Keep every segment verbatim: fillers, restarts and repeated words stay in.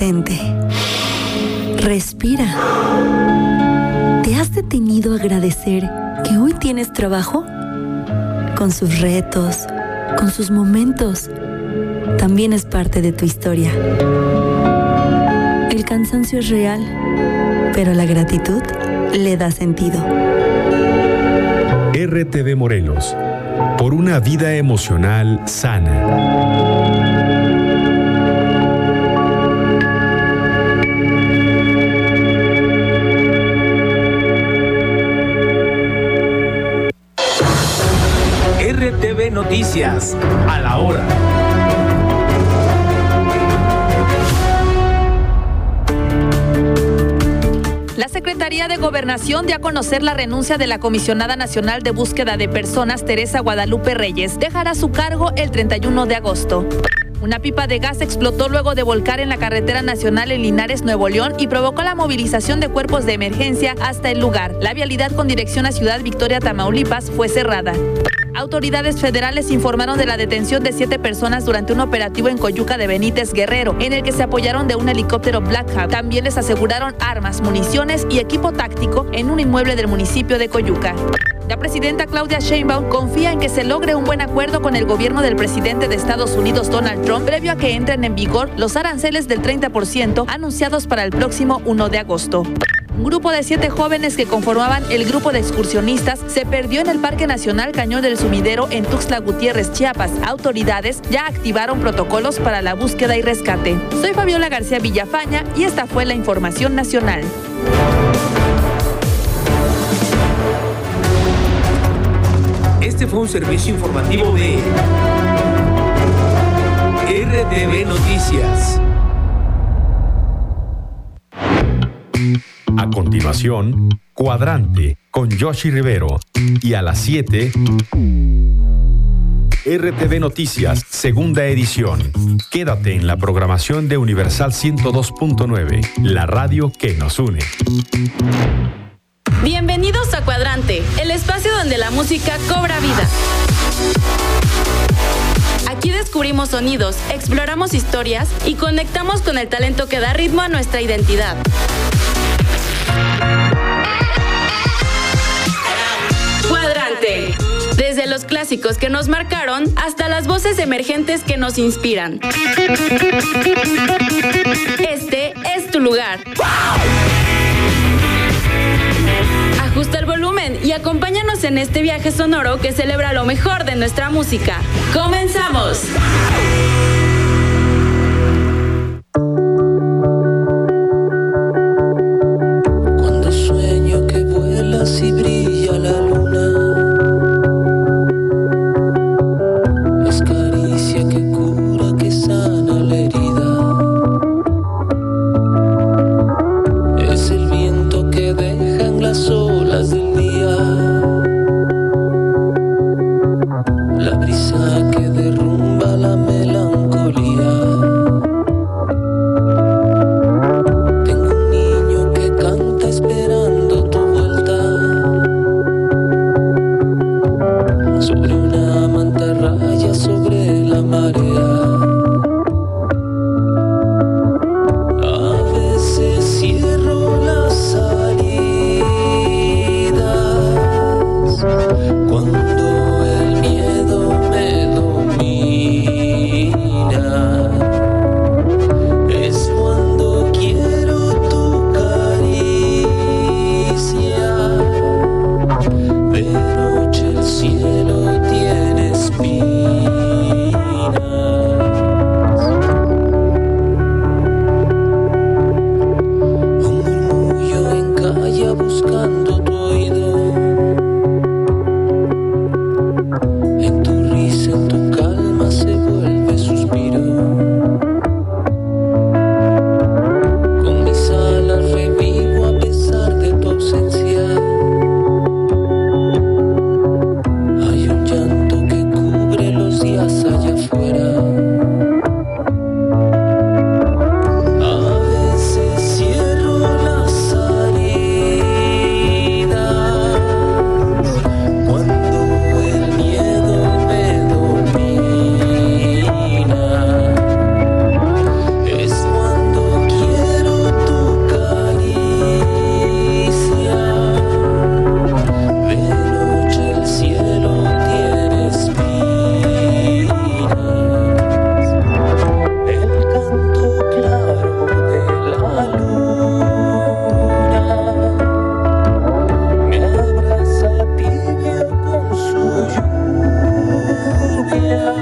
Detente. Respira. ¿Te has detenido a agradecer que hoy tienes trabajo? Con sus retos, con sus momentos, también es parte de tu historia. El cansancio es real, pero la gratitud le da sentido. R T V Morelos, por una vida emocional sana. R T V Noticias, a la hora. La Secretaría de Gobernación dio a conocer la renuncia de la Comisionada Nacional de Búsqueda de Personas, Teresa Guadalupe Reyes. Dejará su cargo el treinta y uno de agosto. Una pipa de gas explotó luego de volcar en la carretera nacional en Linares, Nuevo León, y provocó la movilización de cuerpos de emergencia hasta el lugar. La vialidad con dirección a Ciudad Victoria, Tamaulipas, fue cerrada. Autoridades federales informaron de la detención de siete personas durante un operativo en Coyuca de Benítez, Guerrero, en el que se apoyaron de un helicóptero Black Hawk. También les aseguraron armas, municiones y equipo táctico en un inmueble del municipio de Coyuca. La presidenta Claudia Sheinbaum confía en que se logre un buen acuerdo con el gobierno del presidente de Estados Unidos, Donald Trump, previo a que entren en vigor los aranceles del treinta por ciento anunciados para el próximo primero de agosto. Un grupo de siete jóvenes que conformaban el grupo de excursionistas se perdió en el Parque Nacional Cañón del Sumidero en Tuxtla Gutiérrez, Chiapas. Autoridades ya activaron protocolos para la búsqueda y rescate. Soy Fabiola García Villafaña y esta fue la información nacional. Este fue un servicio informativo de R T V Noticias. A continuación, Cuadrante con Yoshi Rivero. Y a las siete, R T V Noticias, segunda edición. Quédate en la programación de Universal ciento dos punto nueve, la radio que nos une. Bienvenidos a Cuadrante, el espacio donde la música cobra vida. Aquí descubrimos sonidos, exploramos historias y conectamos con el talento que da ritmo a nuestra identidad. Cuadrante. Desde los clásicos que nos marcaron hasta las voces emergentes que nos inspiran. Este es tu lugar. Ajusta el volumen y acompáñanos en este viaje sonoro que celebra lo mejor de nuestra música. ¡Comenzamos! Cuando sueño que vuelas y brilla la luna, es caricia que cura, que sana la herida. Es el viento que deja en las olas del día, la brisa que derrumba la melancolía. Tengo un niño que canta esperando tu vuelta, sobre una mantarraya, sobre la marea. A veces cierro las salidas cuando el miedo me domina.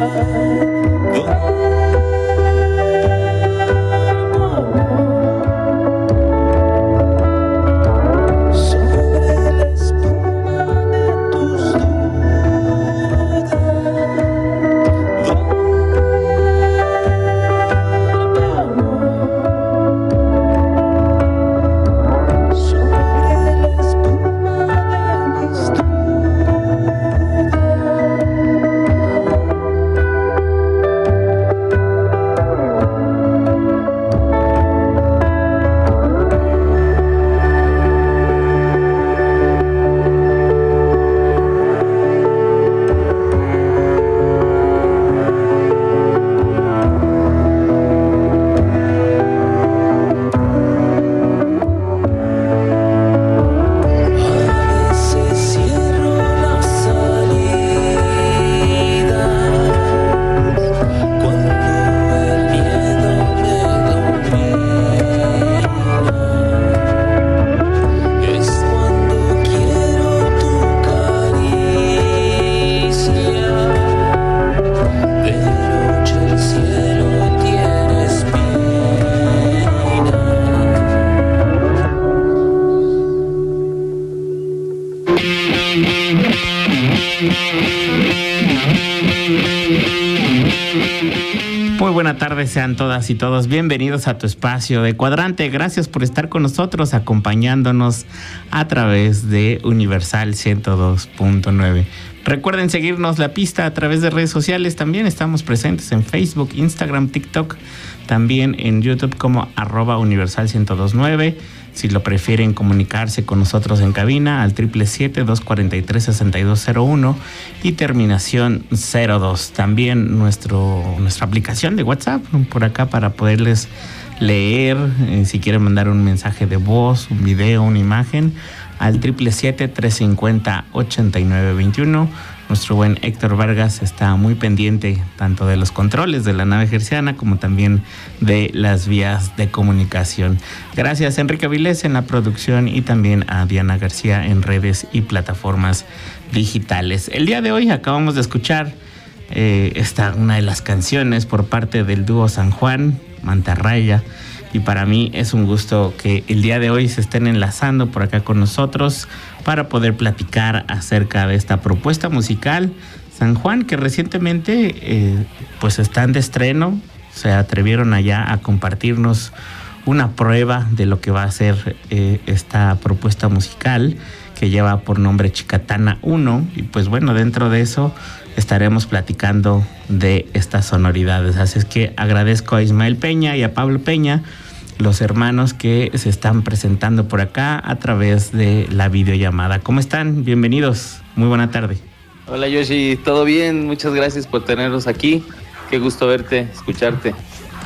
Muy buena tarde, sean todas y todos bienvenidos a tu espacio de Cuadrante. Gracias por estar con nosotros, acompañándonos a través de Universal ciento dos punto nueve. Recuerden seguirnos la pista a través de redes sociales. También estamos presentes en Facebook, Instagram, TikTok, también en YouTube como arroba Universal ciento dos punto nueve. Si lo prefieren comunicarse con nosotros en cabina al siete siete siete, dos cuatro tres, seis dos cero uno y terminación cero dos. También nuestro, nuestra aplicación de WhatsApp por acá para poderles leer, eh, si quieren mandar un mensaje de voz, un video, una imagen, al siete siete siete, tres cinco cero, ocho nueve dos uno. Nuestro buen Héctor Vargas está muy pendiente tanto de los controles de la nave herciana como también de las vías de comunicación. Gracias a Enrique Vilés en la producción y también a Diana García en redes y plataformas digitales. El día de hoy acabamos de escuchar eh, esta, una de las canciones por parte del dúo San Juan, Mantarraya. Y para mí es un gusto que el día de hoy se estén enlazando por acá con nosotros para poder platicar acerca de esta propuesta musical San Juan, que recientemente eh, pues están de estreno. Se atrevieron allá a compartirnos una prueba de lo que va a ser eh, esta propuesta musical que lleva por nombre Chicatana uno. Y pues bueno, dentro de eso estaremos platicando de estas sonoridades. Así es que agradezco a Ismael Peña y a Pablo Peña, los hermanos que se están presentando por acá a través de la videollamada. ¿Cómo están? Bienvenidos. Muy buena tarde. Hola Yoshi, ¿todo bien? Muchas gracias por tenernos aquí. Qué gusto verte, escucharte.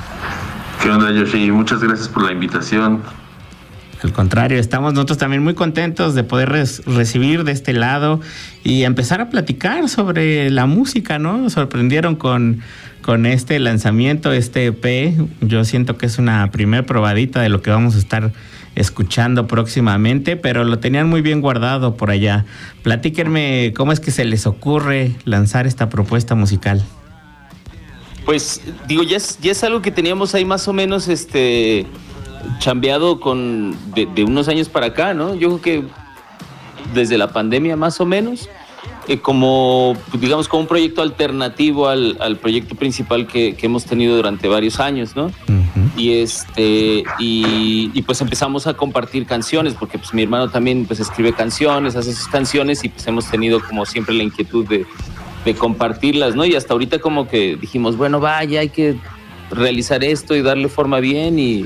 ¿Qué onda Yoshi? Muchas gracias por la invitación. Al contrario, estamos nosotros también muy contentos de poder res- recibir de este lado y empezar a platicar sobre la música, ¿no? Nos sorprendieron con, con este lanzamiento, este E P. Yo siento que es una primer probadita de lo que vamos a estar escuchando próximamente, pero lo tenían muy bien guardado por allá. Platíquenme cómo es que se les ocurre lanzar esta propuesta musical. Pues digo, ya es, ya es algo que teníamos ahí más o menos este... chambeado con de, de unos años para acá, ¿no? Yo creo que desde la pandemia más o menos, eh, como digamos como un proyecto alternativo al, al proyecto principal que, que hemos tenido durante varios años, ¿no? Uh-huh. Y este y, y pues empezamos a compartir canciones, porque pues mi hermano también pues escribe canciones, hace sus canciones y pues hemos tenido como siempre la inquietud de, de compartirlas, ¿no? Y hasta ahorita como que dijimos, bueno, vaya, hay que realizar esto y darle forma bien y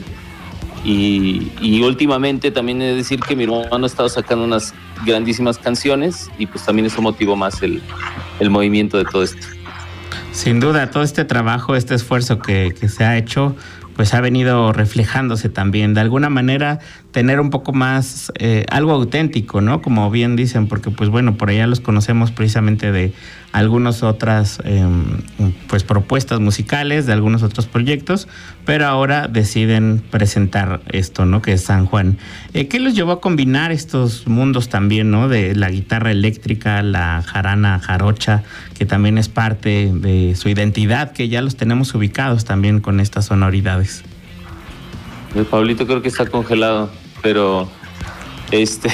Y, y últimamente también he de decir que mi hermano ha estado sacando unas grandísimas canciones y pues también eso motivó más el, el movimiento de todo esto. Sin duda, todo este trabajo, este esfuerzo que, que se ha hecho, pues ha venido reflejándose también. De alguna manera, tener un poco más, eh, algo auténtico, ¿no? Como bien dicen, porque pues bueno, por allá los conocemos precisamente de algunas otras eh, pues propuestas musicales, de algunos otros proyectos, pero ahora deciden presentar esto, ¿no? Que es San Juan. Eh, ¿Qué los llevó a combinar estos mundos también, ¿no? De la guitarra eléctrica, la jarana jarocha, que también es parte de su identidad, que ya los tenemos ubicados también con estas sonoridades. El Pablito creo que está congelado, pero este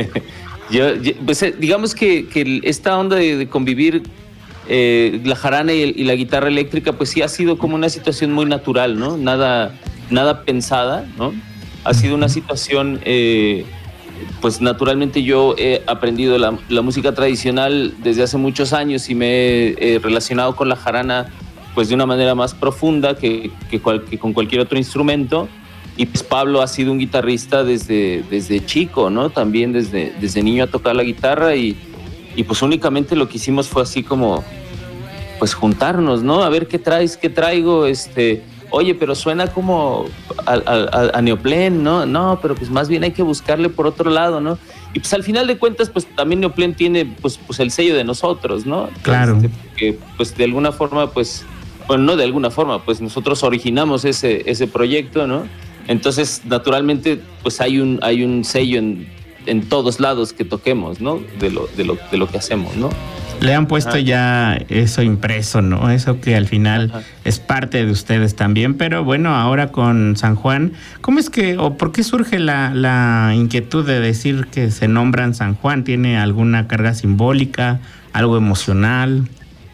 yo, yo, pues, digamos que, que esta onda de, de convivir eh, la jarana y, el, y la guitarra eléctrica, pues sí ha sido como una situación muy natural, ¿no? Nada, nada pensada, ¿no? Ha sido una situación, eh, pues naturalmente yo he aprendido la, la música tradicional desde hace muchos años y me he eh, relacionado con la jarana pues de una manera más profunda que, que, cual, que con cualquier otro instrumento. Y pues Pablo ha sido un guitarrista desde, desde chico, ¿no? También desde, desde niño a tocar la guitarra y, y pues únicamente lo que hicimos fue así como, pues juntarnos, ¿no? A ver qué traes, qué traigo, este, oye, pero suena como a, a, a Neoplen, ¿no? No, pero pues más bien hay que buscarle por otro lado, ¿no? Y pues al final de cuentas, pues también Neoplen tiene pues, pues el sello de nosotros, ¿no? Claro. Este, que pues de alguna forma, pues, bueno, no de alguna forma, pues nosotros originamos ese, ese proyecto, ¿no? Entonces, naturalmente, pues hay un, hay un sello en, en todos lados que toquemos, ¿no? De lo, de lo, de lo que hacemos, ¿no? Le han puesto Ajá. ya eso impreso, ¿no? Eso que al final Ajá. es parte de ustedes también. Pero bueno, ahora con San Juan, ¿cómo es que, o por qué surge la, la inquietud de decir que se nombran San Juan? ¿Tiene alguna carga simbólica, algo emocional?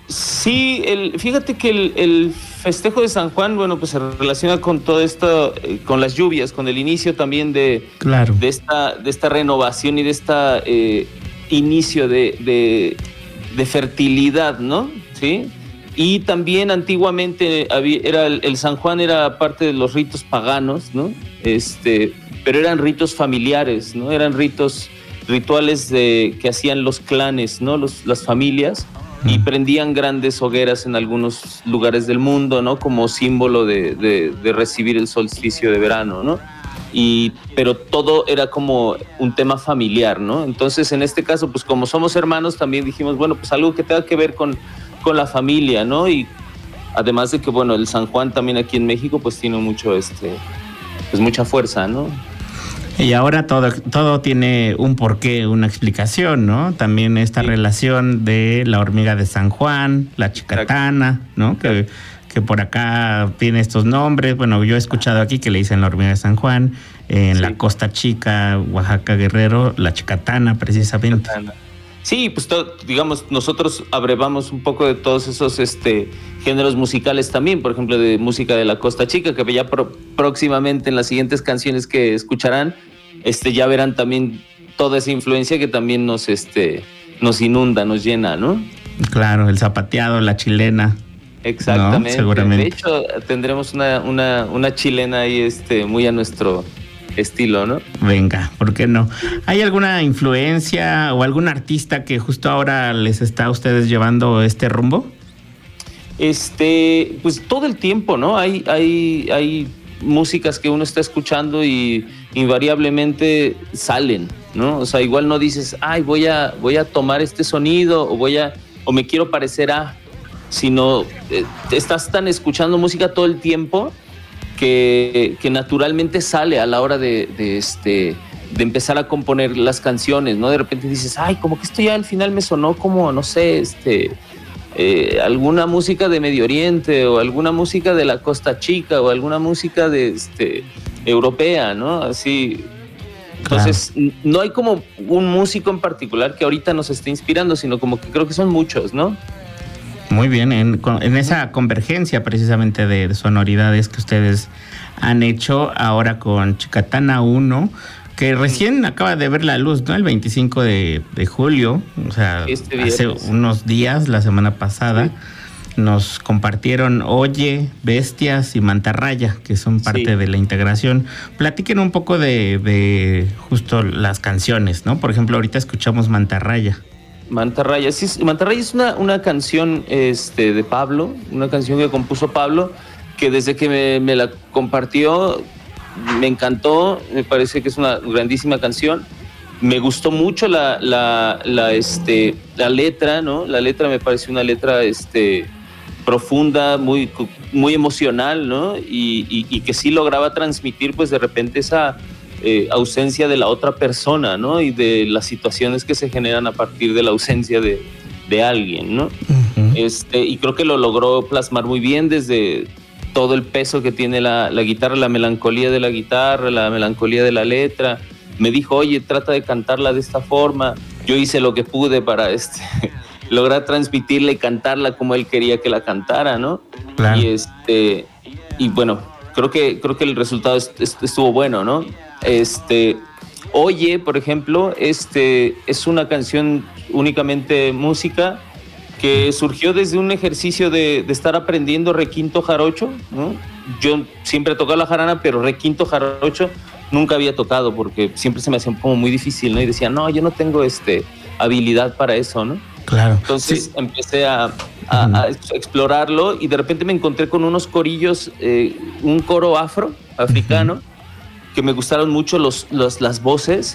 Sí, el, fíjate que el, el festejo de San Juan, bueno, pues se relaciona con todo esto, eh, con las lluvias, con el inicio también de, claro. de, esta, de esta renovación y de este eh, inicio de, de, de fertilidad, ¿no? ¿Sí? Y también antiguamente había, era el, el San Juan era parte de los ritos paganos, ¿no? Este, pero eran ritos familiares, ¿no? Eran ritos, rituales de, que hacían los clanes, ¿no? Los, las familias. Y prendían grandes hogueras en algunos lugares del mundo, ¿no? Como símbolo de, de, de recibir el solsticio de verano, ¿no? Y, pero todo era como un tema familiar, ¿no? Entonces, en este caso, pues como somos hermanos, también dijimos, bueno, pues algo que tenga que ver con, con la familia, ¿no? Y además de que, bueno, el San Juan también aquí en México, pues tiene mucho, este, pues mucha fuerza, ¿no? Y ahora todo, todo tiene un porqué, una explicación, ¿no? También esta sí. relación de la hormiga de San Juan, la chicatana, ¿no? Que, que por acá tiene estos nombres. Bueno, yo he escuchado aquí que le dicen la hormiga de San Juan, en sí. la Costa Chica, Oaxaca, Guerrero, la chicatana, precisamente. Chicatana. Sí, pues todo, digamos, nosotros abrevamos un poco de todos esos este, géneros musicales también, por ejemplo, de música de la Costa Chica, que ya pro, próximamente en las siguientes canciones que escucharán, este, ya verán también toda esa influencia que también nos, este, nos inunda, nos llena, ¿no? Claro, el zapateado, la chilena. Exactamente. ¿No? Seguramente. De hecho, tendremos una, una, una chilena ahí este, muy a nuestro estilo, ¿no? Venga, ¿por qué no? ¿Hay alguna influencia o algún artista que justo ahora les está a ustedes llevando este rumbo? Este, pues todo el tiempo, ¿no? Hay, hay, hay músicas que uno está escuchando y invariablemente salen, ¿no? O sea, igual no dices, ay, voy a, voy a tomar este sonido o voy a, o me quiero parecer a, sino eh, estás tan escuchando música todo el tiempo que, que naturalmente sale a la hora de, de, este, de empezar a componer las canciones, ¿no? De repente dices, ay, como que esto ya al final me sonó como, no sé, este, eh, alguna música de Medio Oriente o alguna música de la Costa Chica o alguna música de, este, europea, ¿no? Así. Entonces, claro. No hay como un músico en particular que ahorita nos esté inspirando, sino como que creo que son muchos, ¿no? Muy bien, en, en esa convergencia precisamente de, de sonoridades que ustedes han hecho ahora con Chicatana uno, que recién acaba de ver la luz, ¿no? El veinticinco de julio, o sea, este hace unos días, la semana pasada, sí. Nos compartieron Oye, Bestias y Mantarraya, que son parte sí. de la integración. Platiquen un poco de, de justo las canciones, ¿no? Por ejemplo, ahorita escuchamos Mantarraya. Mantarraya, sí, Mantarraya es una, una canción este, de Pablo, una canción que compuso Pablo, que desde que me, me la compartió me encantó, me parece que es una grandísima canción. Me gustó mucho la, la, la, este, la letra, ¿no? La letra me pareció una letra este, profunda, muy, muy emocional, ¿no? Y, y, y que sí lograba transmitir, pues, de repente esa eh, ausencia de la otra persona, ¿no? Y de las situaciones que se generan a partir de la ausencia de, de alguien, ¿no? Uh-huh. Este, y creo que lo logró plasmar muy bien desde todo el peso que tiene la, la guitarra, la melancolía de la guitarra, la melancolía de la letra. Me dijo, oye, trata de cantarla de esta forma. Yo hice lo que pude para este, lograr transmitirla y cantarla como él quería que la cantara, ¿no? Claro. Y, este, y bueno, creo que, creo que el resultado estuvo bueno, ¿no? Este, Oye, por ejemplo, este, es una canción únicamente música que surgió desde un ejercicio de, de estar aprendiendo requinto jarocho, ¿no? Yo siempre he tocado la jarana, pero requinto jarocho nunca había tocado porque siempre se me hacía como muy difícil, ¿no? Y decía, no, yo no tengo este, habilidad para eso, ¿no? Claro. Entonces sí. empecé a, a, uh-huh. a explorarlo y de repente me encontré con unos corillos, eh, un coro afro, africano, uh-huh. que me gustaron mucho los, los, las voces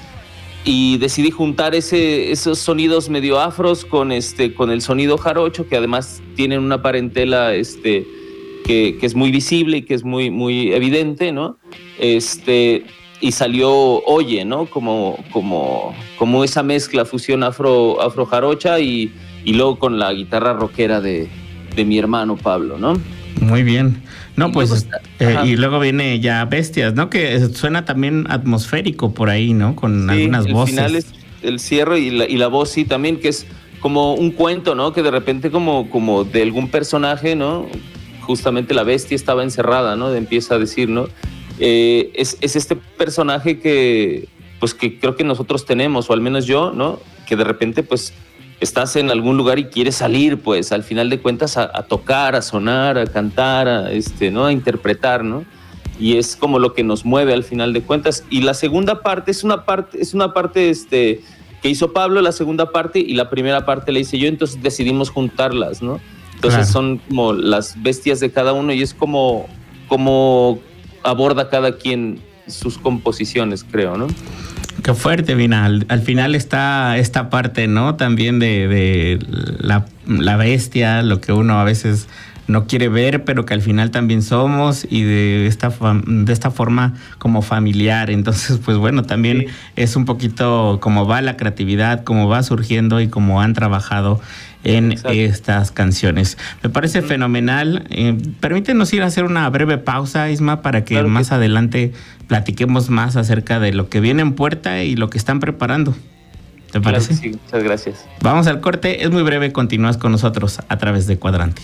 y decidí juntar ese, esos sonidos medio afros con, este, con el sonido jarocho, que además tienen una parentela este, que, que es muy visible y que es muy, muy evidente, ¿no? Este... Y salió Oye, ¿no? Como, como, como esa mezcla, fusión afro, afro jarocha y, y luego con la guitarra rockera de, de mi hermano Pablo, ¿no? Muy bien. No, y pues, luego está, eh, y luego viene ya Bestias, ¿no? Que suena también atmosférico por ahí, ¿no? Con sí, algunas el voces. Al final es el cierre y la, y la voz, sí, también, que es como un cuento, ¿no? Que de repente como, como de algún personaje, ¿no? Justamente la bestia estaba encerrada, ¿no? Empieza a decir, ¿no? Eh, es, es este personaje que, pues, que creo que nosotros tenemos, o al menos yo, ¿no? Que de repente, pues, estás en algún lugar y quieres salir, pues, al final de cuentas, a, a tocar, a sonar, a cantar, a, este, ¿no? A interpretar, ¿no? Y es como lo que nos mueve al final de cuentas. Y la segunda parte es una parte, es una parte este, que hizo Pablo, la segunda parte, y la primera parte la hice yo, entonces decidimos juntarlas, ¿no? Entonces claro. Son como las bestias de cada uno y es como... como aborda cada quien sus composiciones, creo, ¿no? Qué fuerte, Vina. Al, al final está esta parte, ¿no? También de, de la, la bestia, lo que uno a veces no quiere ver, pero que al final también somos, y de esta, de esta forma como familiar. Entonces, pues bueno, también sí. Es un poquito cómo va la creatividad, cómo va surgiendo y cómo han trabajado en Exacto. estas canciones. Me parece mm. fenomenal. Eh, permítenos ir a hacer una breve pausa, Isma, para que claro más que... adelante platiquemos más acerca de lo que viene en puerta y lo que están preparando. ¿Te parece? Claro que sí, muchas gracias. Vamos al corte, es muy breve, continúas con nosotros a través de Cuadrante.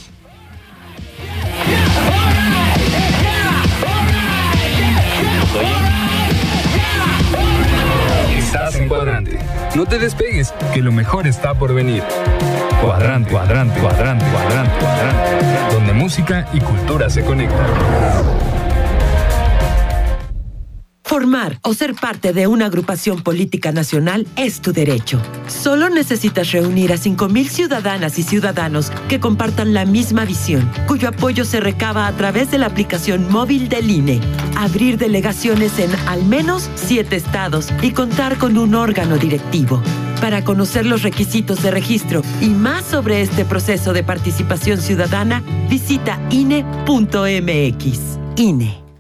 Estás en Cuadrante. No te despegues, que lo mejor está por venir. Cuadrante, cuadrante, cuadrante, cuadrante, cuadrante, donde música y cultura se conectan. Formar o ser parte de una agrupación política nacional es tu derecho. Solo necesitas reunir a cinco mil ciudadanas y ciudadanos que compartan la misma visión, cuyo apoyo se recaba a través de la aplicación móvil del I N E, abrir delegaciones en al menos siete estados y contar con un órgano directivo. Para conocer los requisitos de registro y más sobre este proceso de participación ciudadana, visita I N E punto M X. I N E.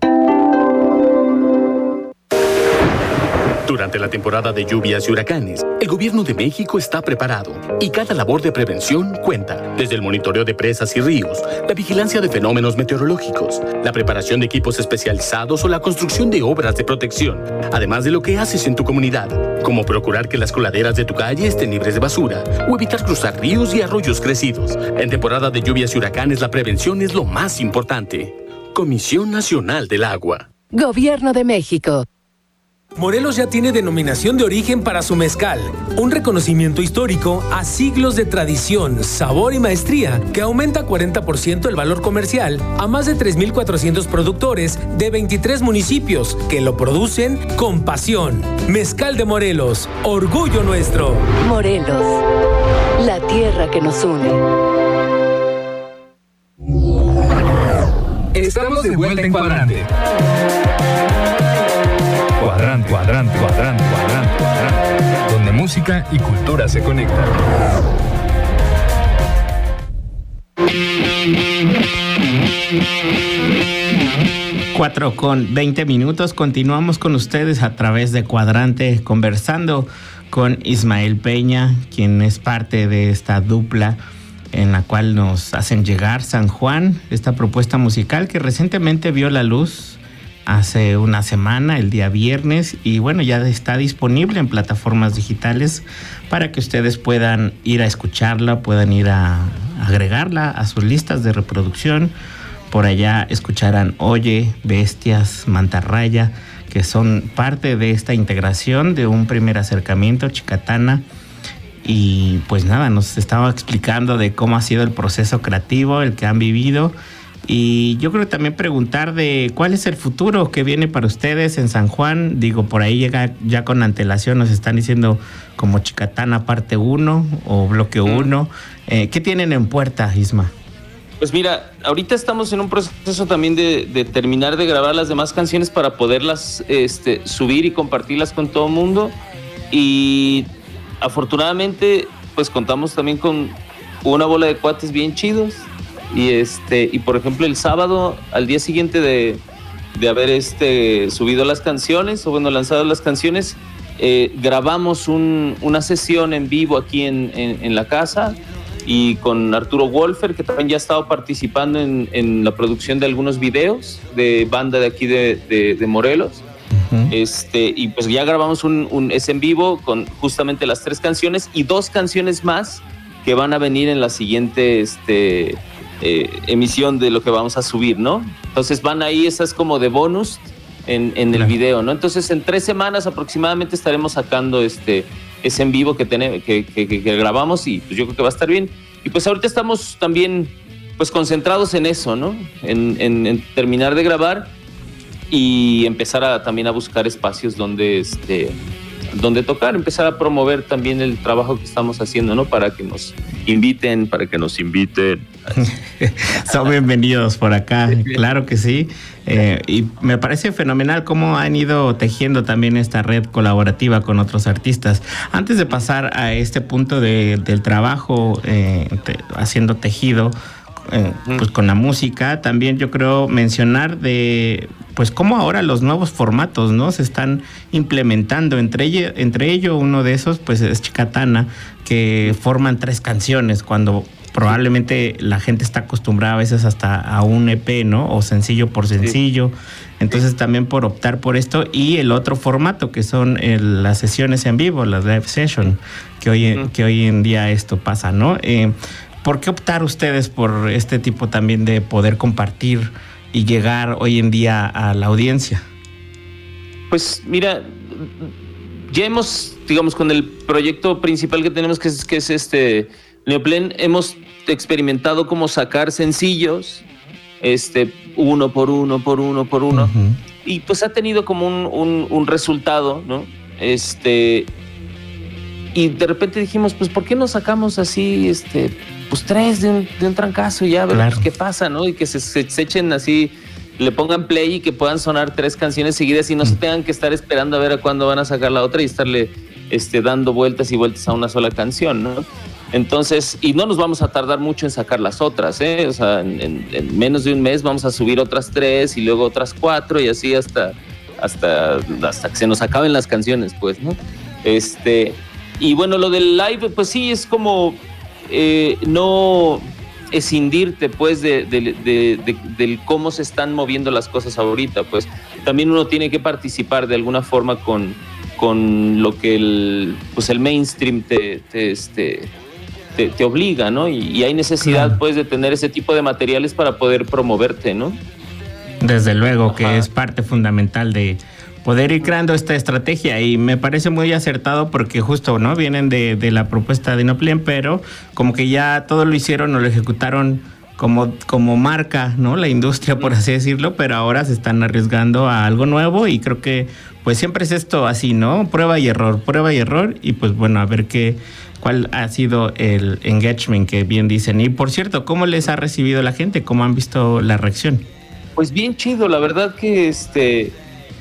Durante la temporada de lluvias y huracanes, el gobierno de México está preparado y cada labor de prevención cuenta. Desde el monitoreo de presas y ríos, la vigilancia de fenómenos meteorológicos, la preparación de equipos especializados o la construcción de obras de protección. Además de lo que haces en tu comunidad, como procurar que las coladeras de tu calle estén libres de basura o evitar cruzar ríos y arroyos crecidos. En temporada de lluvias y huracanes, la prevención es lo más importante. Comisión Nacional del Agua. Gobierno de México. Morelos ya tiene denominación de origen para su mezcal, un reconocimiento histórico a siglos de tradición, sabor y maestría que aumenta cuarenta por ciento el valor comercial a más de tres mil cuatrocientos productores de veintitrés municipios que lo producen con pasión. Mezcal de Morelos, orgullo nuestro. Morelos, la tierra que nos une. Estamos de vuelta en Cuadrante. Cuadrante, cuadrante, cuadrante, cuadrante, cuadrante. Donde música y cultura se conectan. Cuatro con veinte minutos. Continuamos con ustedes a través de Cuadrante, conversando con Ismael Peña, quien es parte de esta dupla en la cual nos hacen llegar San Juan, esta propuesta musical que recientemente vio la luz hace una semana, el día viernes, y bueno, ya está disponible en plataformas digitales para que ustedes puedan ir a escucharla, puedan ir a agregarla a sus listas de reproducción. Por allá escucharán Oye, Bestias, Mantarraya, que son parte de esta integración de un primer acercamiento, Chicatana. Y pues nada, nos estaba explicando de cómo ha sido el proceso creativo, el que han vivido. Y yo creo que también preguntar de cuál es el futuro que viene para ustedes en San Juan. Digo, por ahí llega ya con antelación, nos están diciendo como Chicatana parte uno o bloque uno. Eh, ¿Qué tienen en puerta, Isma? Pues mira, ahorita estamos en un proceso también de, de terminar de grabar las demás canciones para poderlas este, subir y compartirlas con todo el mundo. Y afortunadamente, pues contamos también con una bola de cuates bien chidos. Y este, y por ejemplo, el sábado, al día siguiente de, de haber este, subido las canciones, o bueno, lanzado las canciones, eh, grabamos un, una sesión en vivo aquí en, en, en la casa, y con Arturo Wolfer, que también ya ha estado participando en, en la producción de algunos videos de banda de aquí de, de, de Morelos. Uh-huh. Este, y pues ya grabamos un, un es en vivo con justamente las tres canciones y dos canciones más que van a venir en la siguiente este, eh, emisión de lo que vamos a subir, ¿no? Entonces van ahí esas como de bonus en, en el video, ¿no? Entonces en tres semanas aproximadamente estaremos sacando este ese en vivo que, tenemos, que, que, que, que grabamos, y pues yo creo que va a estar bien. Y pues ahorita estamos también pues concentrados en eso, ¿no? En, en, en terminar de grabar y empezar a, también a buscar espacios donde, este, donde tocar, empezar a promover también el trabajo que estamos haciendo, ¿no? Para que nos inviten, para que nos inviten. Son bienvenidos por acá, claro que sí. Eh, y me parece fenomenal cómo han ido tejiendo también esta red colaborativa con otros artistas. Antes de pasar a este punto de, del trabajo eh, te, haciendo tejido, Eh, pues con la música, también yo creo mencionar de pues cómo ahora los nuevos formatos, ¿no? Se están implementando, entre ello, entre ello uno de esos pues es Chicatana, que forman tres canciones cuando probablemente la gente está acostumbrada a veces hasta a un E P, ¿no? O sencillo por sencillo. Entonces también por optar por esto, y el otro formato que son el, las sesiones en vivo, las live session, que hoy, uh-huh. que hoy en día esto pasa, ¿no? Eh, ¿Por qué optar ustedes por este tipo también de poder compartir y llegar hoy en día a la audiencia? Pues mira, ya hemos, digamos, con el proyecto principal que tenemos, que es, que es este Neoplen, hemos experimentado cómo sacar sencillos, este, uno por uno, por uno, por uno, uh-huh. y pues ha tenido como un, un, un resultado, ¿no? Este, y de repente dijimos, pues, ¿por qué no sacamos así, este, pues tres de un, de un trancazo y ya, a ver claro. pues, qué pasa, ¿no? Y que se, se, se echen así, le pongan play y que puedan sonar tres canciones seguidas y no mm. se tengan que estar esperando a ver a cuándo van a sacar la otra y estarle este, dando vueltas y vueltas a una sola canción, ¿no? Entonces, y no nos vamos a tardar mucho en sacar las otras, ¿eh? O sea, en, en, en menos de un mes vamos a subir otras tres y luego otras cuatro y así hasta, hasta, hasta que se nos acaben las canciones, pues, ¿no? Este, y bueno, lo del live, pues sí, es como... Eh, no escindirte pues de, de, de, de, de cómo se están moviendo las cosas ahorita, pues también uno tiene que participar de alguna forma con, con lo que el, pues el mainstream te, te, este, te, te obliga, ¿no? Y, y hay necesidad pues de tener ese tipo de materiales para poder promoverte, ¿no? Desde luego. Ajá. Que es parte fundamental de poder ir creando esta estrategia, y me parece muy acertado porque justo, ¿no? Vienen de, de la propuesta de Neoplen, pero como que ya todo lo hicieron o lo ejecutaron como, como marca, ¿no? La industria, por así decirlo, pero ahora se están arriesgando a algo nuevo, y creo que pues siempre es esto así, ¿no? Prueba y error, prueba y error, y pues bueno, a ver qué, cuál ha sido el engagement que bien dicen. Y por cierto, ¿cómo les ha recibido la gente? ¿Cómo han visto la reacción? Pues bien chido, la verdad que este,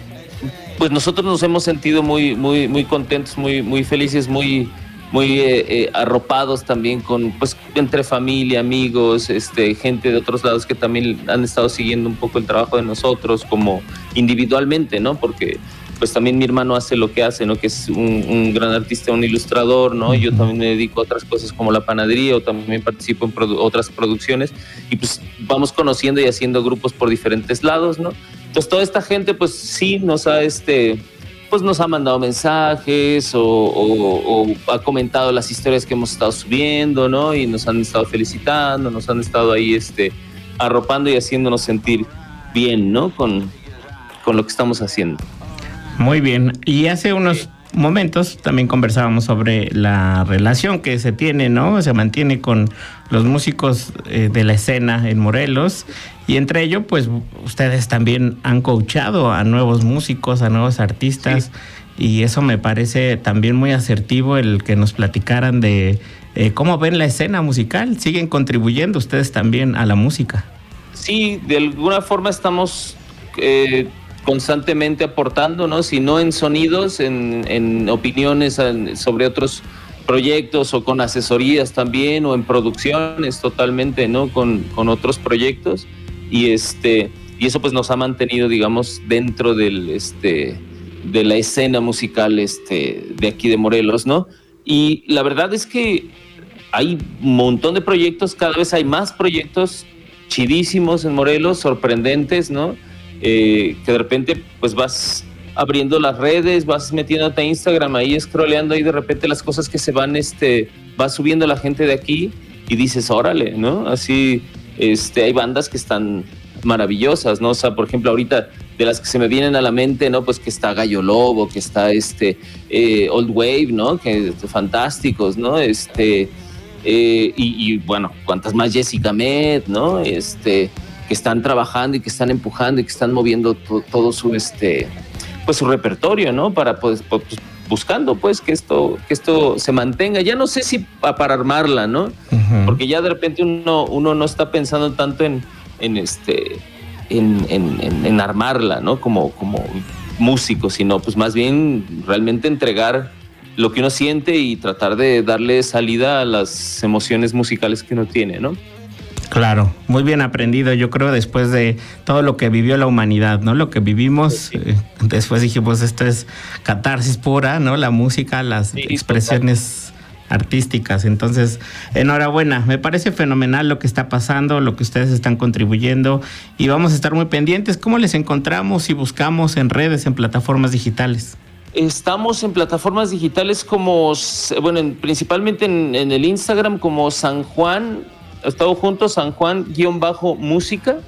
pues nosotros nos hemos sentido muy, muy, muy contentos, muy, muy felices, muy, muy eh, eh, arropados también con, pues, entre familia, amigos, este, gente de otros lados que también han estado siguiendo un poco el trabajo de nosotros, como individualmente, ¿no? Porque pues también mi hermano hace lo que hace, ¿no? Que es un, un gran artista, un ilustrador, ¿no? Yo también me dedico a otras cosas como la panadería, o también participo en produ- otras producciones, y pues vamos conociendo y haciendo grupos por diferentes lados, ¿no? Entonces toda esta gente pues sí nos ha, este, pues nos ha mandado mensajes o, o, o ha comentado las historias que hemos estado subiendo, ¿no? Y nos han estado felicitando, nos han estado ahí, este, arropando y haciéndonos sentir bien, ¿no? Con, con lo que estamos haciendo. Muy bien. Y hace unos momentos también conversábamos sobre la relación que se tiene, ¿no? Se mantiene con los músicos eh, de la escena en Morelos, y entre ello, pues ustedes también han coachado a nuevos músicos, a nuevos artistas, sí. Y eso me parece también muy asertivo, el que nos platicaran de eh, cómo ven la escena musical. ¿Siguen contribuyendo ustedes también a la música? Sí, de alguna forma estamos Eh, constantemente aportando, ¿no? Si no en sonidos, en, en opiniones en, sobre otros proyectos, o con asesorías también, o en producciones totalmente, ¿no? Con, con otros proyectos, y este y eso pues nos ha mantenido, digamos, dentro del este de la escena musical este de aquí de Morelos, ¿no? Y la verdad es que hay un montón de proyectos, cada vez hay más proyectos chidísimos en Morelos, sorprendentes, ¿no? Eh, que de repente pues vas abriendo las redes, vas metiéndote a Instagram, ahí scrolleando, ahí de repente las cosas que se van, este, va subiendo la gente de aquí, y dices, órale, ¿no? Así, este, hay bandas que están maravillosas, ¿no? O sea, por ejemplo, ahorita de las que se me vienen a la mente, ¿no? Pues que está Gallo Lobo, que está este eh, Old Wave, ¿no? Que fantásticos, ¿no? Este eh, y, y bueno, cuantas más, Jessica Med, ¿no? Este que están trabajando y que están empujando y que están moviendo to, todo su este pues su repertorio, ¿no? Para pues, pues buscando pues que esto que esto se mantenga. Ya no sé si para armarla, ¿no? Uh-huh. Porque ya de repente uno uno no está pensando tanto en en este en, en, en, en armarla, ¿no? Como como músico, sino pues más bien realmente entregar lo que uno siente y tratar de darle salida a las emociones musicales que uno tiene, ¿no? Claro, muy bien aprendido, yo creo, después de todo lo que vivió la humanidad, ¿no? Lo que vivimos, sí, sí. Eh, después dijimos, esto es catarsis pura, ¿no? La música, las sí, expresiones total. artísticas. Entonces, enhorabuena, me parece fenomenal lo que está pasando, lo que ustedes están contribuyendo, y vamos a estar muy pendientes. ¿Cómo les encontramos y buscamos en redes, en plataformas digitales? Estamos en plataformas digitales como, bueno, en, principalmente en, en el Instagram como San Juan, estamos juntos, San Juan-música,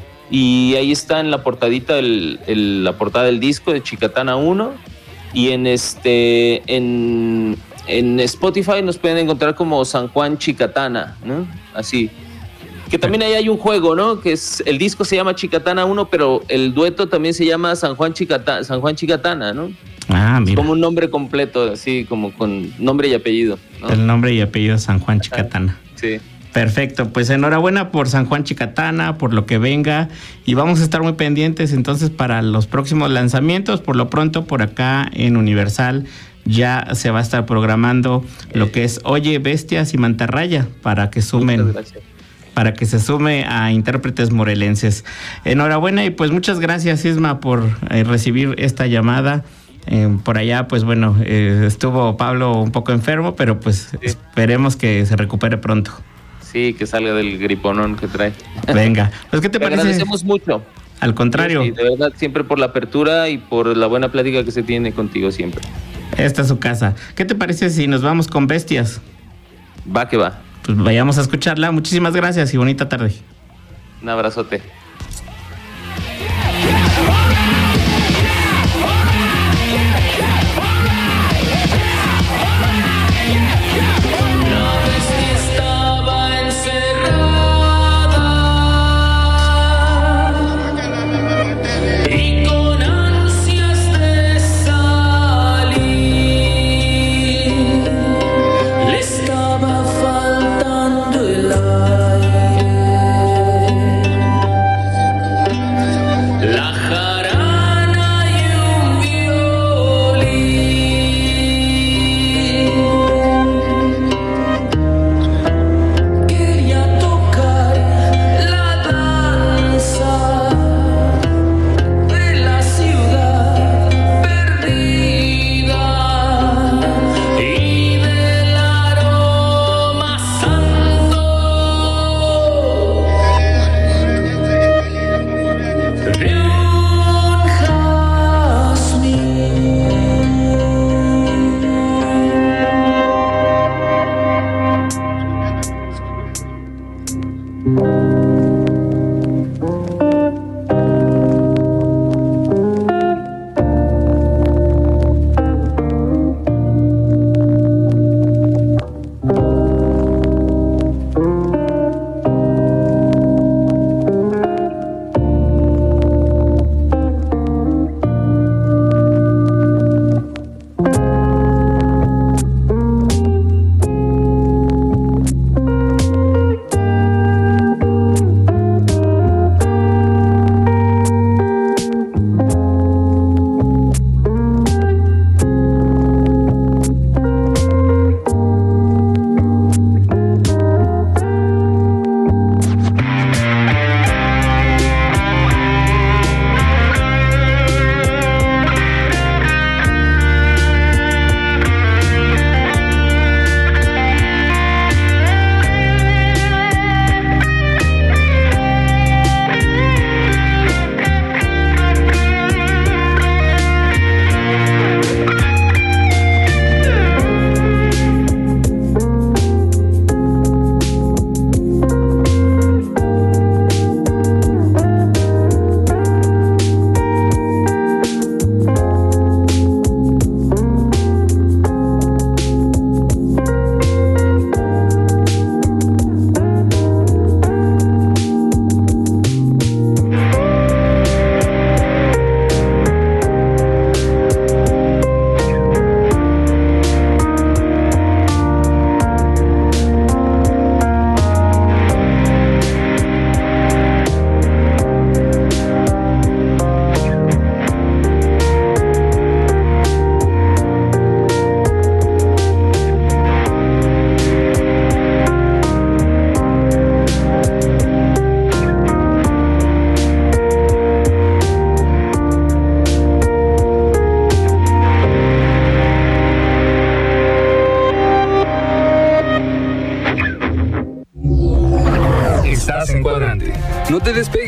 y ahí está en la portadita el, el, la portada del disco de Chicatana uno, y en este en, en Spotify nos pueden encontrar como San Juan Chicatana, ¿no? Así. Que también ahí hay un juego, ¿no? Que es, el disco se llama Chicatana uno, pero el dueto también se llama San Juan Chicatana, San Juan Chicatana, ¿no? Ah, mira. Es como un nombre completo, así como con nombre y apellido, ¿no? El nombre y apellido San Juan Chicatana. Sí. Perfecto, pues enhorabuena por San Juan Chicatana, por lo que venga, y vamos a estar muy pendientes entonces para los próximos lanzamientos. Por lo pronto, por acá en Universal ya se va a estar programando eh. lo que es Oye Bestias y Mantarraya, para que sumen, para que se sume a intérpretes morelenses. Enhorabuena, y pues muchas gracias, Isma, por eh, recibir esta llamada. Eh, por allá, pues bueno, eh, estuvo Pablo un poco enfermo, pero pues sí, esperemos que se recupere pronto. Sí, que salga del griponón que trae. Venga, pues ¿qué te, te parece? Agradecemos mucho. Al contrario. Sí, de verdad, siempre por la apertura y por la buena plática que se tiene contigo siempre. Esta es su casa. ¿Qué te parece si nos vamos con Bestias? Va que va. Pues vayamos a escucharla. Muchísimas gracias y bonita tarde. Un abrazote. Estaba faltando el aire.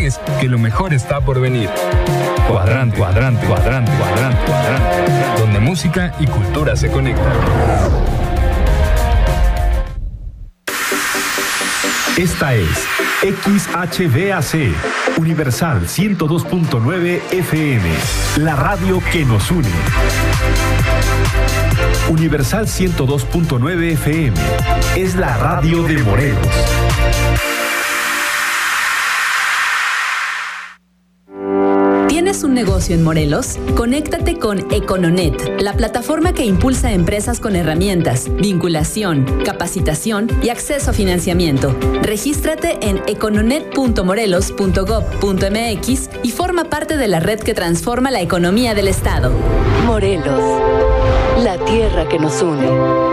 despegues, que lo mejor está por venir. Cuadrante, cuadrante, cuadrante, cuadrante, cuadrante, donde música y cultura se conectan. Esta es X H B A C, Universal ciento dos punto nueve F M, la radio que nos une. Universal ciento dos punto nueve F M es la radio de Morelos. ¿Tienes un negocio en Morelos? Conéctate con Econonet, la plataforma que impulsa empresas con herramientas, vinculación, capacitación y acceso a financiamiento. Regístrate en econonet punto morelos punto gob punto mx y forma parte de la red que transforma la economía del Estado. Morelos, la tierra que nos une.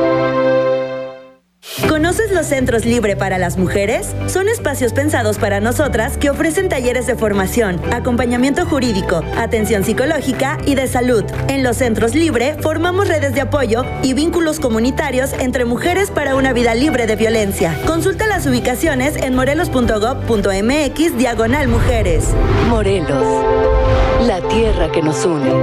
¿Conoces los Centros Libre para las Mujeres? Son espacios pensados para nosotras que ofrecen talleres de formación, acompañamiento jurídico, atención psicológica y de salud. En los Centros Libre formamos redes de apoyo y vínculos comunitarios entre mujeres para una vida libre de violencia. Consulta las ubicaciones en morelos punto gob punto mx diagonal mujeres. Morelos, la tierra que nos une.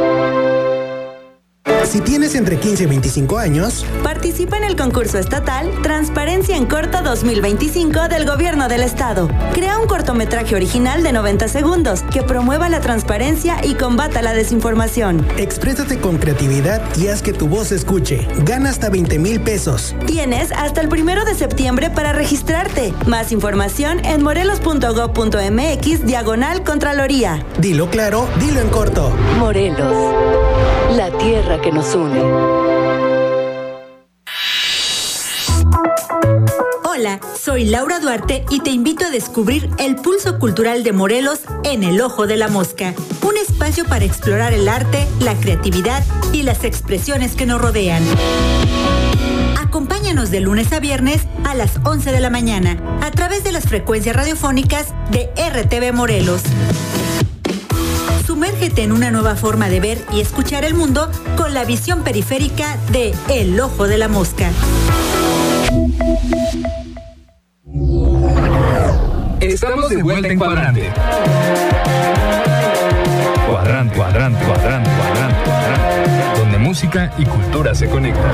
Si tienes entre quince y veinticinco años, participa en el concurso estatal Transparencia en Corto dos mil veinticinco del Gobierno del Estado. Crea un cortometraje original de noventa segundos que promueva la transparencia y combata la desinformación. Exprésate con creatividad y haz que tu voz se escuche. Gana hasta veinte mil pesos. Tienes hasta el primero de septiembre para registrarte. Más información en morelos punto gob punto mx diagonal Contraloría. Dilo claro, dilo en corto. Morelos, la tierra que nos une. Hola, soy Laura Duarte y te invito a descubrir el pulso cultural de Morelos en El Ojo de la Mosca, un espacio para explorar el arte, la creatividad y las expresiones que nos rodean. Acompáñanos de lunes a viernes a las once de la mañana a través de las frecuencias radiofónicas de R T V Morelos. Sumérgete en una nueva forma de ver y escuchar el mundo con la visión periférica de El Ojo de la Mosca. Estamos de vuelta en Cuadrante. Cuadrante, cuadrante, cuadrante, cuadrante, cuadrante, donde música y cultura se conectan.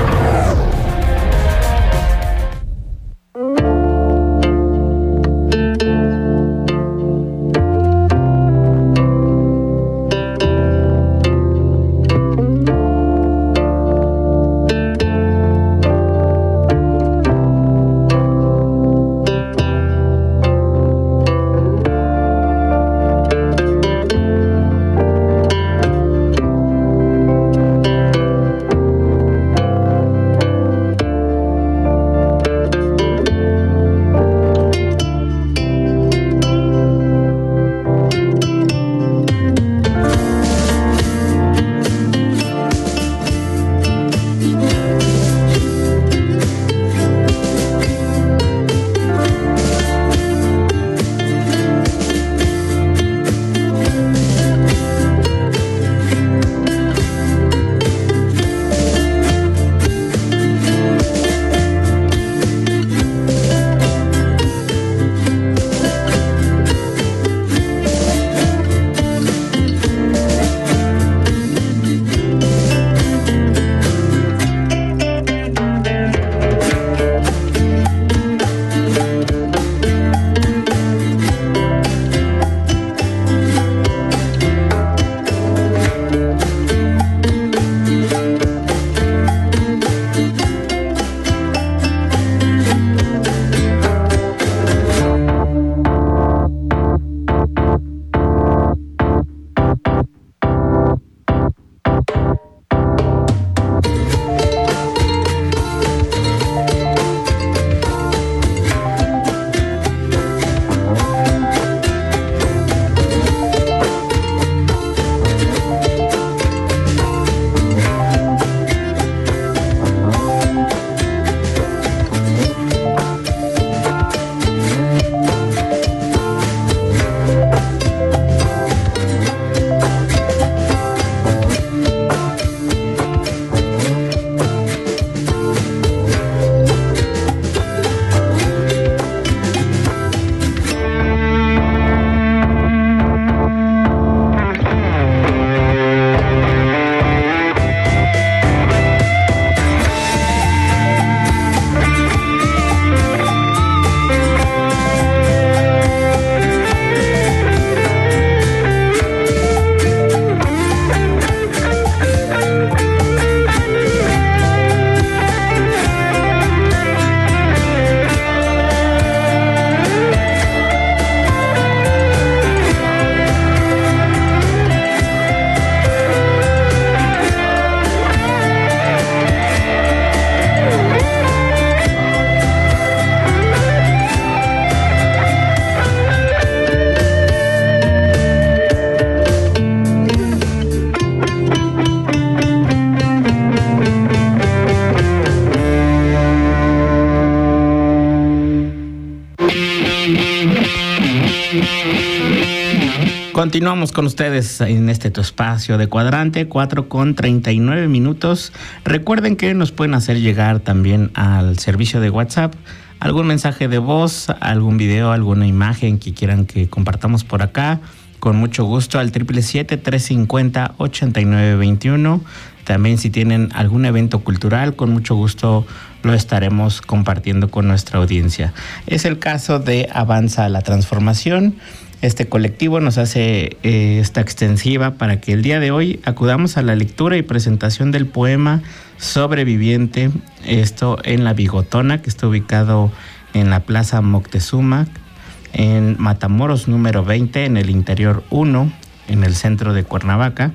Continuamos con ustedes en este tu espacio de Cuadrante, cuatro con treinta y nueve minutos. Recuerden que nos pueden hacer llegar también al servicio de WhatsApp algún mensaje de voz, algún video, alguna imagen que quieran que compartamos por acá. Con mucho gusto al siete siete siete, tres cinco cero, ocho nueve dos uno. También si tienen algún evento cultural, con mucho gusto lo estaremos compartiendo con nuestra audiencia. Es el caso de Avanza la Transformación. Este colectivo nos hace eh, esta extensiva para que el día de hoy acudamos a la lectura y presentación del poema Sobreviviente, esto en La Bigotona, que está ubicado en la Plaza Moctezuma, en Matamoros número veinte, en el interior uno, en el centro de Cuernavaca.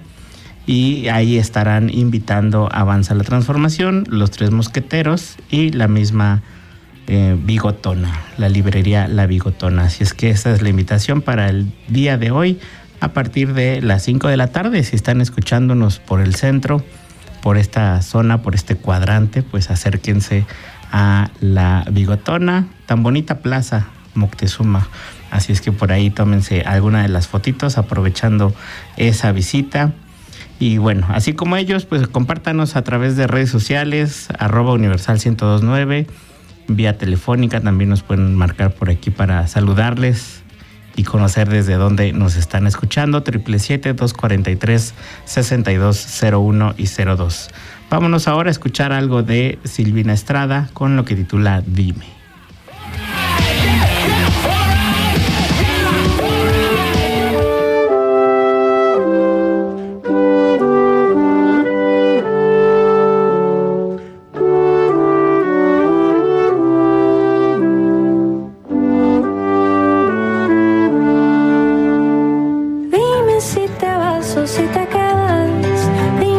Y ahí estarán invitando a Avanza la Transformación, Los Tres Mosqueteros y la misma eh, Bigotona, la librería La Bigotona. Así es que esta es la invitación para el día de hoy a partir de las cinco de la tarde. Si están escuchándonos por el centro, por esta zona, por este cuadrante, pues acérquense a La Bigotona, tan bonita plaza Moctezuma. Así es que por ahí tómense alguna de las fotitos aprovechando esa visita. Y bueno, así como ellos, pues compártanos a través de redes sociales, arroba universal ciento dos punto nueve, vía telefónica también nos pueden marcar por aquí para saludarles y conocer desde dónde nos están escuchando, siete siete siete, dos cuatro tres, seis dos cero uno y cero dos. Vámonos ahora a escuchar algo de Silvina Estrada con lo que titula Dime.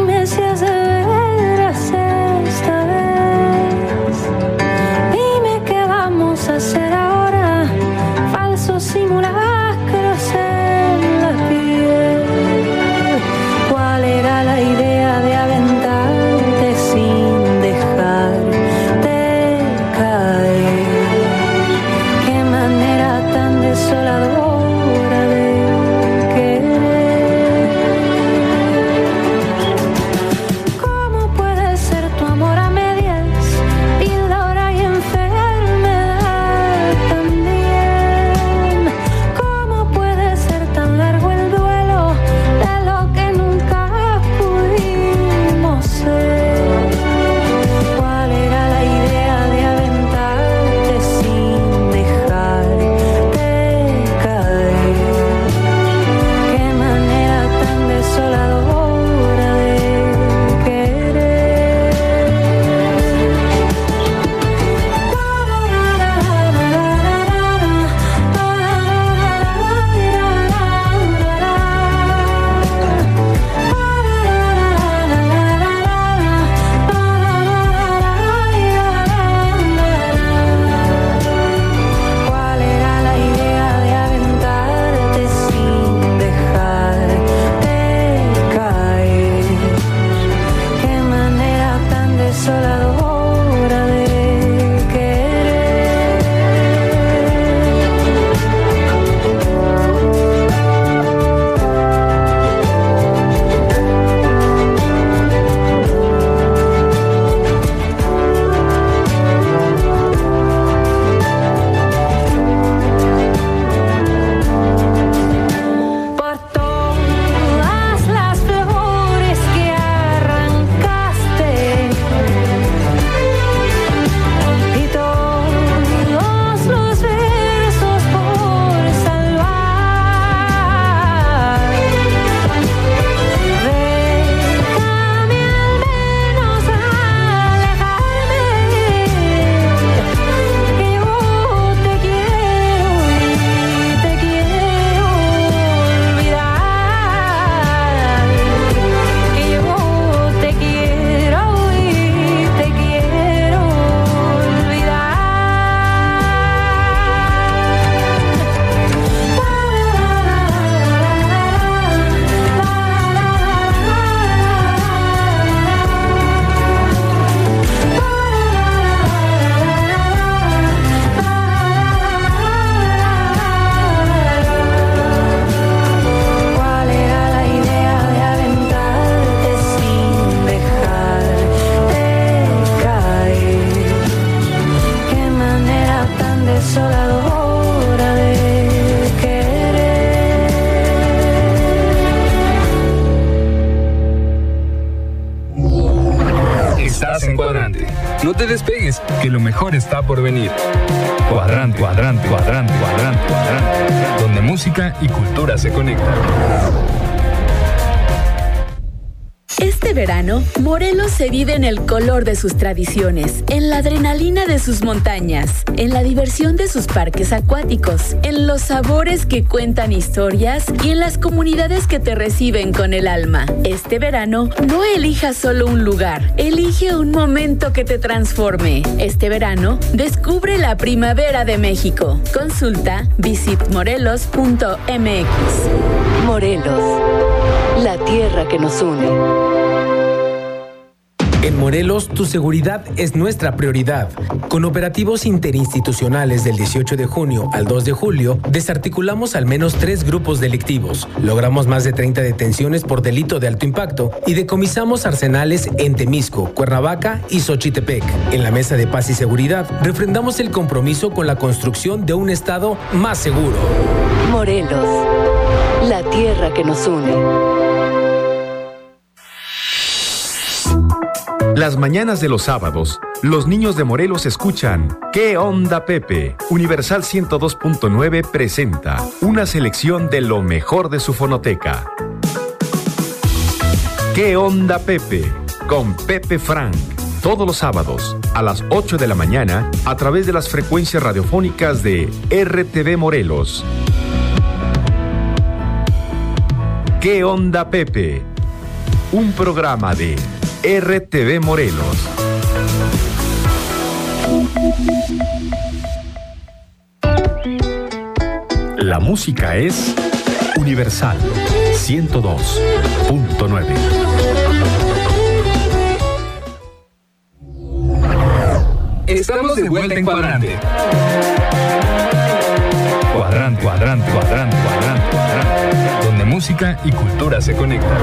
Dime te despegues, que lo mejor está por venir. Cuadrante, cuadrante, cuadrante, cuadrante, cuadrante, donde música y cultura se conectan. Este verano, Morelos se vive en el color de sus tradiciones, en la adrenalina de sus montañas, en la diversión de sus parques acuáticos, en los sabores que cuentan historias y en las comunidades que te reciben con el alma. Este verano, no elijas solo un lugar, elige un momento que te transforme. Este verano, descubre la primavera de México. Consulta visit morelos punto m x. Morelos, la tierra que nos une. En Morelos, tu seguridad es nuestra prioridad. Con operativos interinstitucionales del dieciocho de junio al dos de julio, desarticulamos al menos tres grupos delictivos, logramos más de treinta detenciones por delito de alto impacto y decomisamos arsenales en Temisco, Cuernavaca y Xochitepec. En la Mesa de Paz y Seguridad, refrendamos el compromiso con la construcción de un Estado más seguro. Morelos, la tierra que nos une. Las mañanas de los sábados, los niños de Morelos escuchan ¿Qué onda, Pepe? Universal ciento dos punto nueve presenta una selección de lo mejor de su fonoteca. ¿Qué onda, Pepe? Con Pepe Frank. Todos los sábados, a las ocho de la mañana, a través de las frecuencias radiofónicas de R T V Morelos. ¿Qué onda, Pepe? Un programa de R T V Morelos. La música es Universal ciento dos punto nueve. Estamos de vuelta en Cuadrante. Cuadrante, cuadrante, cuadrante, cuadrante, cuadrante, donde música y cultura se conectan.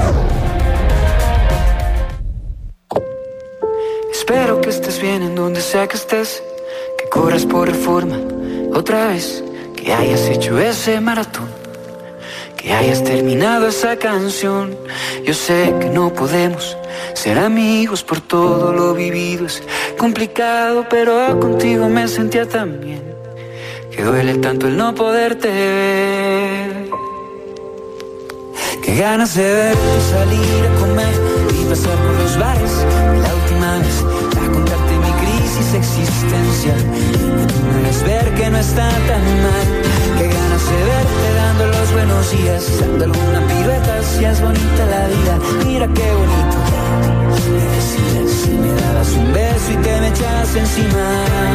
Espero que estés bien en donde sea que estés, que corras por Reforma otra vez, que hayas hecho ese maratón, que hayas terminado esa canción. Yo sé que no podemos ser amigos por todo lo vivido, es complicado, pero contigo me sentía tan bien, que duele tanto el no poderte ver. Qué ganas de verte salir a comer y pasar por los bares la última vez, para contarte mi crisis existencial, que tú me hagas ver que no está tan mal. Qué ganas de verte dando los buenos días, dando alguna pirueta, si es bonita la vida. Mira qué bonito me decías si me dabas un beso y te me echas encima.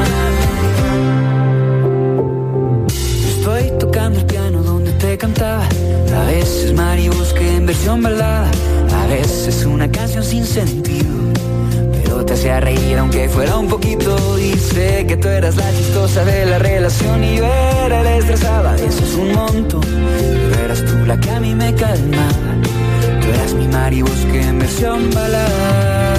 Estoy tocando el piano donde te cantaba, a veces Mari Bosque en versión balada, a veces una canción sin sentido, pero te hacía reír aunque fuera un poquito. Y sé que tú eras la chistosa de la relación y yo era la estresada, eso es un montón, pero eras tú la que a mí me calmaba. Tú eras mi Mari Bosque en versión balada.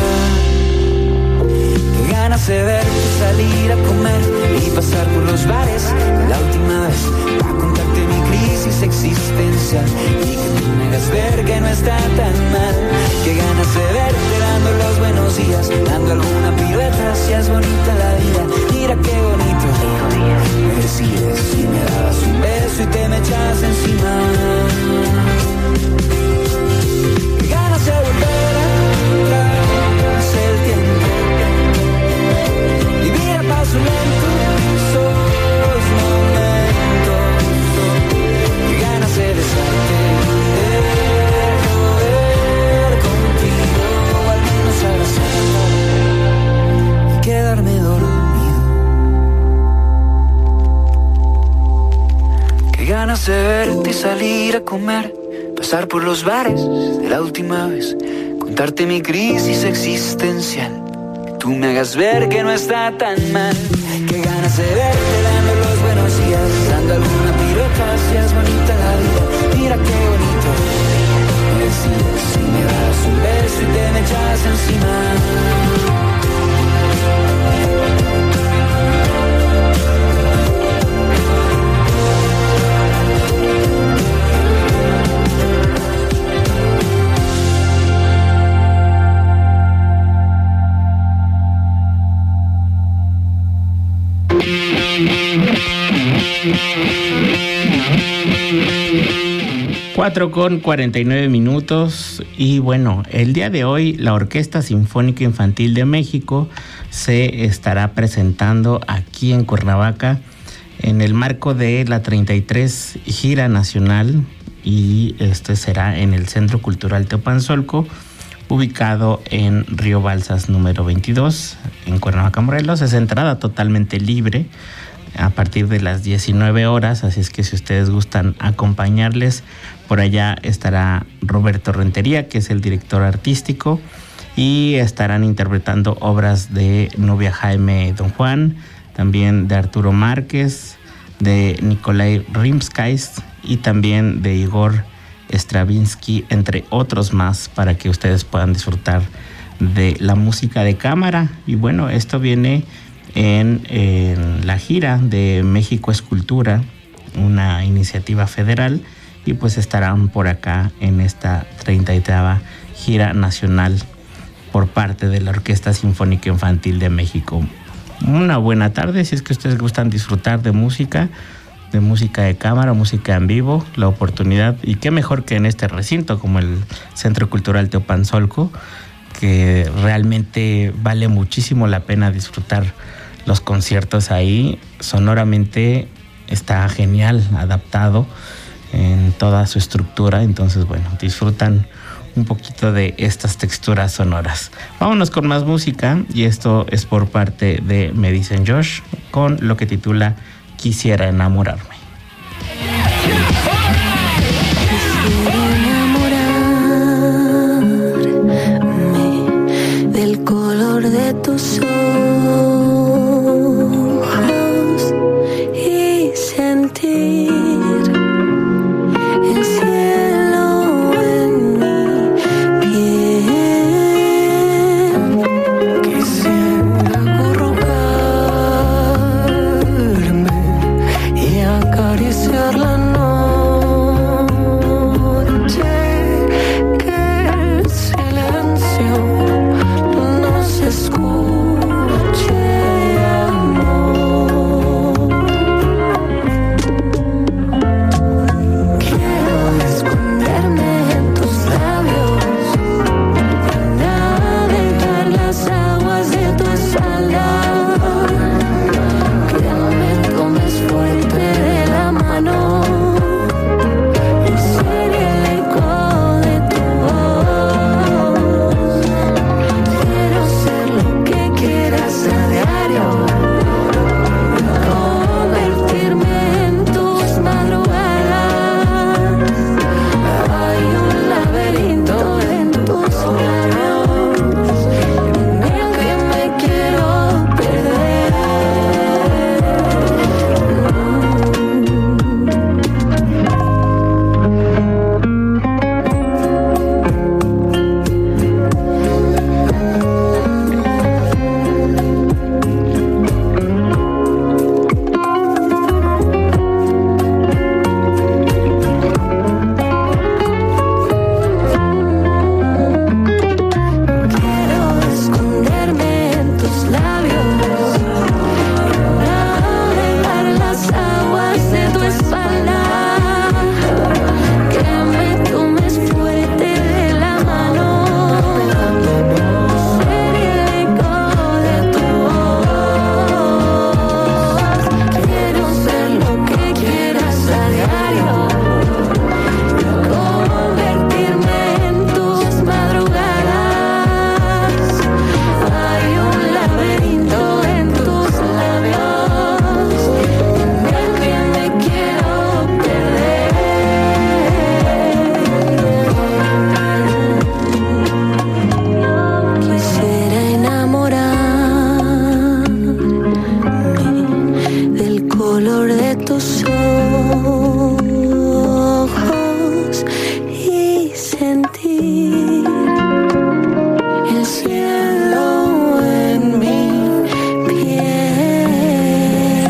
Qué ganas de verte salir a comer y pasar por los bares la última vez, para contarte mi crisis existencial y que tú me hagas ver que no está tan mal. Qué ganas de verte dando los buenos días, dando alguna pirueta, si es bonita la vida. Mira qué bonito me decías si me dabas un beso y te me echas encima. Qué ganas de volver atrás el tiempo, vivir a paso lento esos momentos. Qué ganas de besarte, de poder contigo, al menos abrazarme y quedarme dormido. Qué ganas de verte y salir a comer, pasar por los bares de la última vez, contarte mi crisis existencial, que tú me hagas ver que no está tan mal. Qué ganas de verte dando los buenos días, dando alguna pirueta, si es bonita la vida. Mira qué bonito me decías si me das un beso y te me echas encima. cuatro con cuarenta y nueve minutos y bueno, el día de hoy la Orquesta Sinfónica Infantil de México se estará presentando aquí en Cuernavaca en el marco de la treinta y tres Gira Nacional y este será en el Centro Cultural Teopanzolco, ubicado en Río Balsas número veintidós en Cuernavaca, Morelos. Es entrada totalmente libre a partir de las diecinueve horas, así es que si ustedes gustan acompañarles, por allá estará Roberto Rentería, que es el director artístico, y estarán interpretando obras de Nubia Jaime Don Juan, también de Arturo Márquez, de Nikolai Rimskis y también de Igor Stravinsky, entre otros más, para que ustedes puedan disfrutar de la música de cámara. Y bueno, esto viene En, en la gira de México es Cultura, una iniciativa federal, y pues estarán por acá en esta treinta y tres Gira Nacional por parte de la Orquesta Sinfónica Infantil de México. Una buena tarde, si es que ustedes gustan disfrutar de música, de música de cámara, música en vivo, la oportunidad, y qué mejor que en este recinto como el Centro Cultural Teopanzolco, que realmente vale muchísimo la pena disfrutar los conciertos ahí. Sonoramente está genial, adaptado en toda su estructura. Entonces, bueno, disfrutan un poquito de estas texturas sonoras. Vámonos con más música, y esto es por parte de Me Dicen Josh, con lo que titula Quisiera Enamorarme. Enamorarme del color de tus ojos y sentir el cielo en mi piel. Quisiera acurrucarme y acariciar la noche, que el silencio no se escuche, amor. Quiero esconderme en tus labios, navegar las aguas de tu espalda, que me tomes fuerte de la mano y ser el eco de tu voz. Quiero ser lo que quieras a diario, convertirme en tus madrugadas. Hay un laberinto en tus labios en el que me quiero perder. Quiero esconderme en tus labios, navegar las aguas de tu espalda, que me tomes fuerte de la mano, ser el eco de tu voz. Quiero ser lo que quieras a diario, convertirme en tus madrugadas. Hay un laberinto en tus labios en el que me quiero perder. Quisiera enamorarme del color de tus ojos y sentir el cielo en mi piel.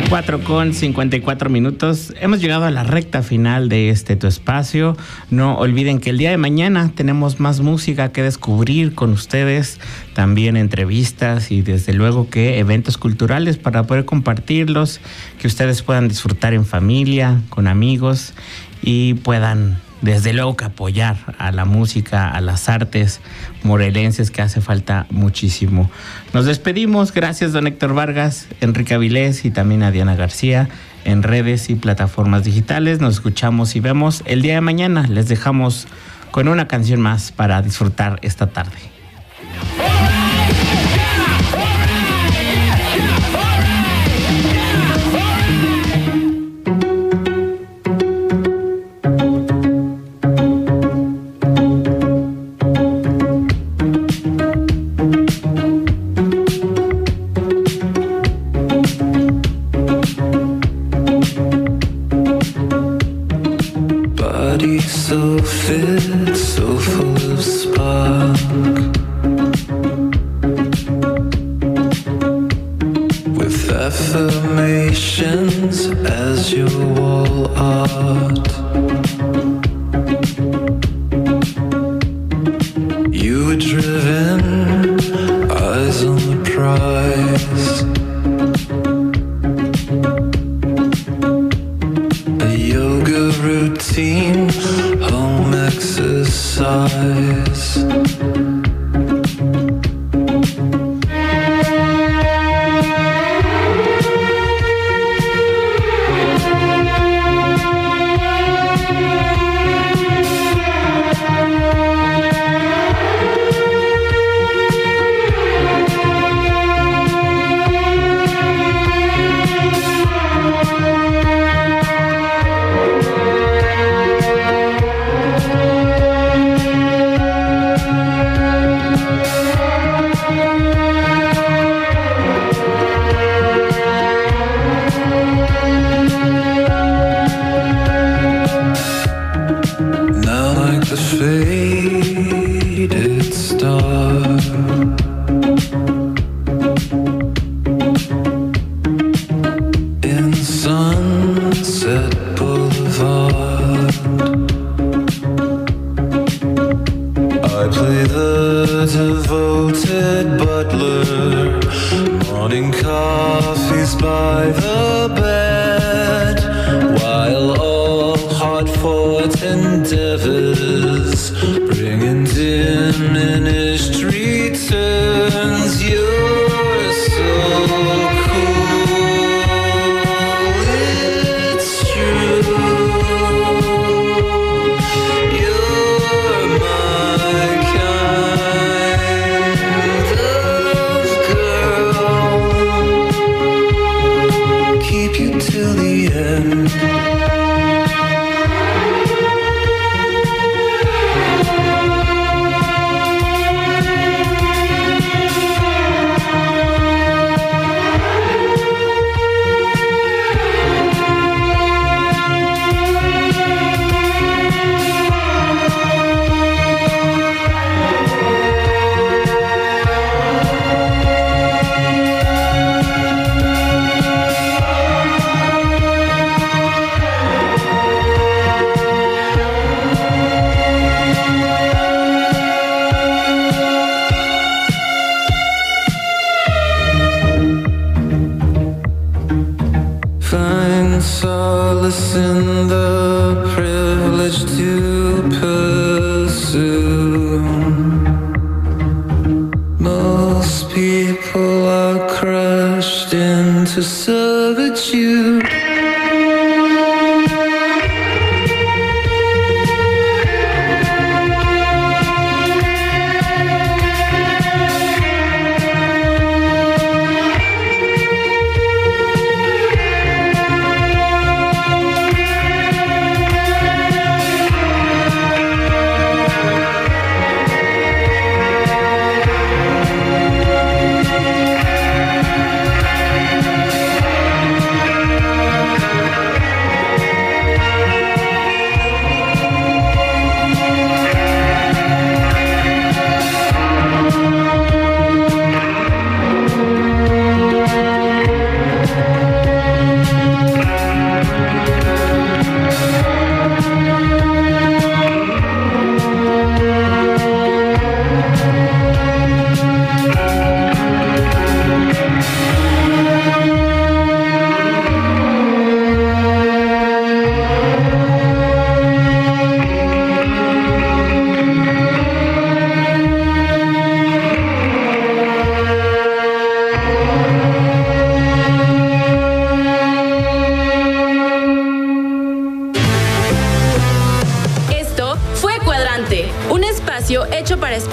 cuatro con cincuenta y cuatro minutos. Hemos llegado a la recta final de este Tu Espacio. No olviden que el día de mañana tenemos más música que descubrir con ustedes, también entrevistas y desde luego que eventos culturales para poder compartirlos, que ustedes puedan disfrutar en familia, con amigos y puedan desde luego que apoyar a la música, a las artes morelenses, que hace falta muchísimo. Nos despedimos, gracias don Héctor Vargas, Enrique Avilés y también a Diana García en redes y plataformas digitales. Nos escuchamos y vemos el día de mañana. Les dejamos con una canción más para disfrutar esta tarde. So fit, so full of spark, with affirmations as your wall art. You were driven, eyes on the prize. A yoga routine, home exercise. Faded star, in Sunset Boulevard, I play the devoted butler, morning coffees by the bed, while all hard-fought endeavors bring in diminished returns. You're so cool, it's true. You're my kind of girl. Keep you till the end. Find solace in the privilege to pursue. Most people are crushed into servitude.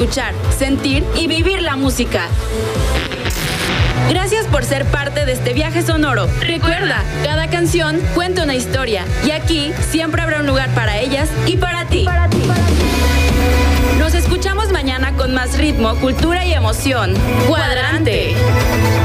escuchar, sentir y vivir la música. Gracias por ser parte de este viaje sonoro. Recuerda, cada canción cuenta una historia y aquí siempre habrá un lugar para ellas y para ti. Para ti, para ti. Nos escuchamos mañana con más ritmo, cultura y emoción. Cuadrante.